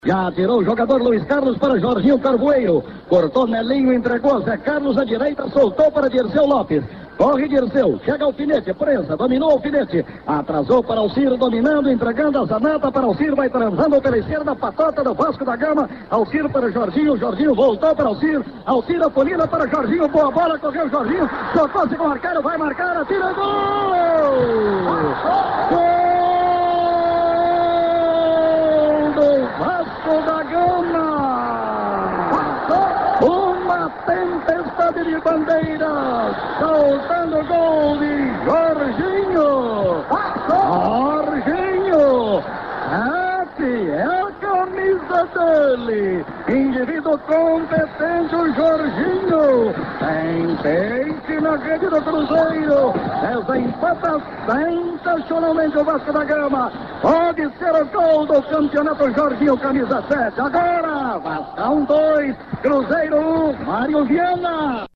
Já tirou o jogador Luiz Carlos para Jorginho Carvoeiro. Cortou Nelinho, entregou Zé Carlos à direita, soltou para Dirceu Lopes. Corre Dirceu, chega Alfinete, presa, dominou Alfinete. Atrasou para Alcir, dominando, entregando a Zanata para Alcir, vai transando pela esquerda, Patota do Vasco da Gama. Alcir para Jorginho, Jorginho voltou para Alcir. Alcir afolina para Jorginho, boa bola, correu Jorginho. Tocou-se com o arqueiro, vai marcar, atira, gol! Gol! Vasco da Gama, uma tempestade de bandeiras, saltando gol de Jorginho. Jorginho, essa é a camisa dele, indivíduo competente, o Jorginho. Tem peixe na rede do Cruzeiro, desempata sensacionalmente o Vasco da Gama. Pode ser o gol do campeonato, Jorginho, camisa 7. Agora, Vascão 2, Cruzeiro 1, Mário Viana.